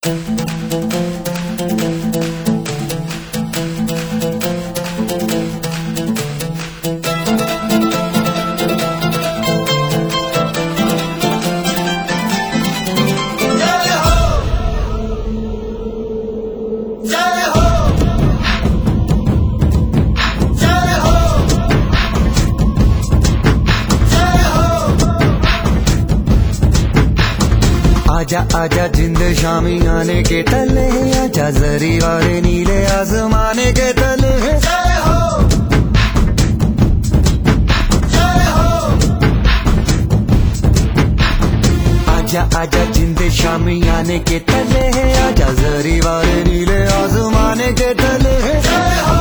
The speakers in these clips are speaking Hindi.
आजा आजा जिंद शामी आने के तले, आजा जरी वाले नीले आसमाने के तले। जय हो, जय हो। आजा आजा जिंद शामी आने के तले, आजा जरी वाले नीले आसमाने के तले। जय हो,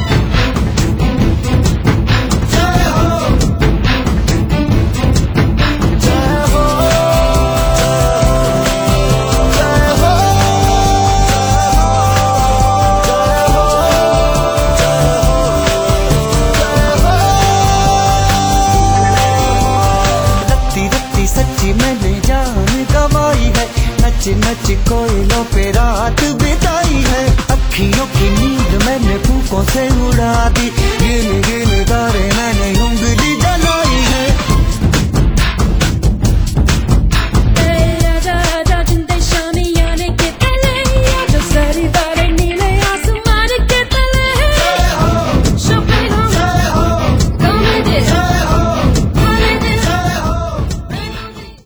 सच्ची मैंने जान गवाई है, नच नच कोयलों पे रात बिताई है। अखियों की नींद मैंने फूकों से उड़ा दी, गिन गिन तारे मैंने उंगली